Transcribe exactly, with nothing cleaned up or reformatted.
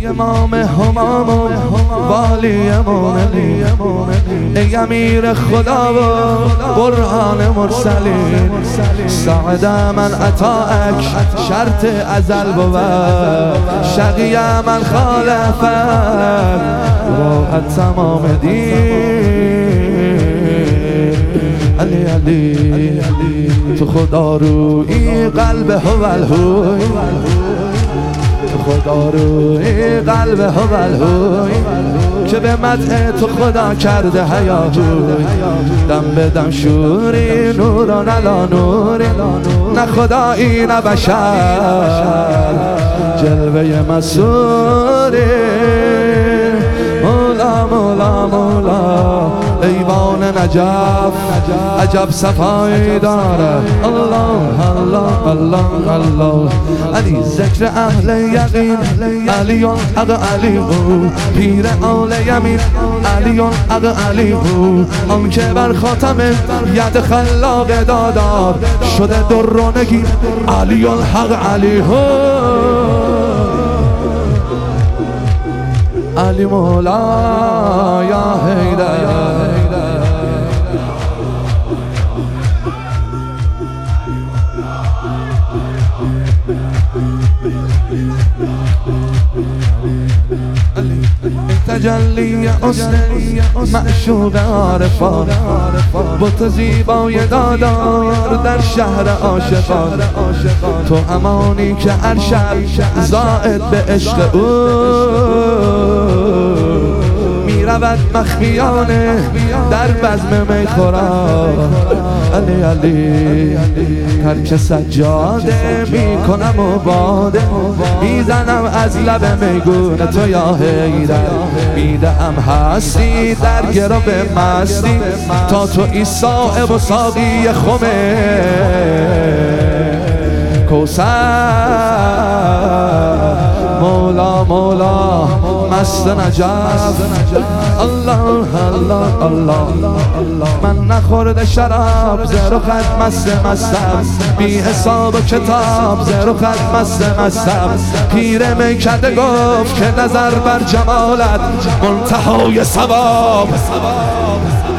امام همام و والی مومنین، ای امیر خدا و برهان مرسلین، ساعد من عطاک شرط ازل بود، شقی من خالفک راه تمام دین. علی علی تو خدا روی قلب هوالهوی، خدا روی قلب هوالهوی که به مدح تو خدا کرده حیاهوی، دم به دم شوری نوران علا نوری، نه خدایی نه بشر جلوه مسوری، مولا مولا مولا ایوان نجف عجب صفایی داره. الله الله الله الله علی ذکر اهل یقین، علیون حق علی او پیر آل یمین، علیون حق علی او آن که بر خاتم ید خلاق دادار شده درونگی، علیون حق علی او علی مولا یا حیدر. تجلی حسن معشوق عارفان، بت زیبای دادار در شهر عاشقان، تو امانی که هر شب زائد به عشق او میرود مخفیانه در بزم میخوران. علی علی ترک سجاده میکنم و باده میزنم از لب میگون تو یا حیدر، میدم هستی در گرو مستی تا تو عیسی و ساقی خمه کوثر، مولا مولا مست نجف. الله الله الله من نخورده شراب زر و خط مست مستم، بی حساب و کتاب زر و خط مست مستم، پیر میکده گفت که نظر بر جمالت منتهای ثواب.